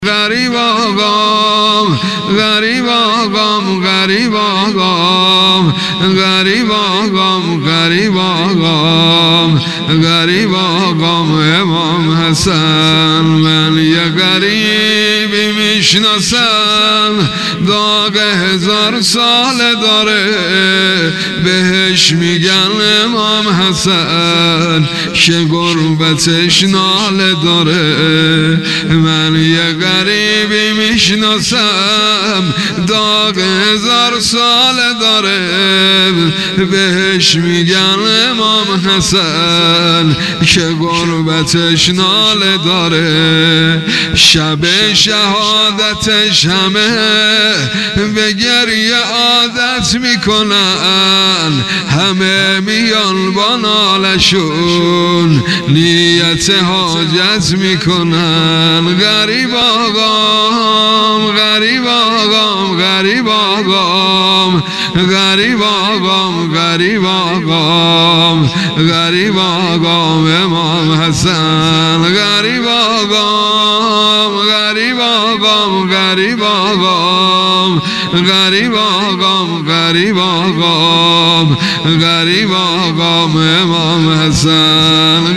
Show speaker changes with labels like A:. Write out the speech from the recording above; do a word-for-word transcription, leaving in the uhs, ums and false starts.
A: غریب آقام غریب آقام غریب آقام غریب آقام غریب آقام غریب آقام امام حسن. من یه غریبی میشناسم داغ هزار سال داره، بهش میگن امام حسن که غربتش ناله داره. من یه غریبی میشناسم داغ هزار سال داره، بهش میگن امام حسن که غربتش ناله داره. شب شهادتش همه به گریه عادت میکنن، همه میان با نالشون نیت حاجت میکنن. غریب آقام غریب آقام غریب آقام غریب آقام غریب آقام غریب آقام امام حسن. غریب آقام غریب آقام غریب آقام غریب آقام غریب آقام غریب آقام امام حسن.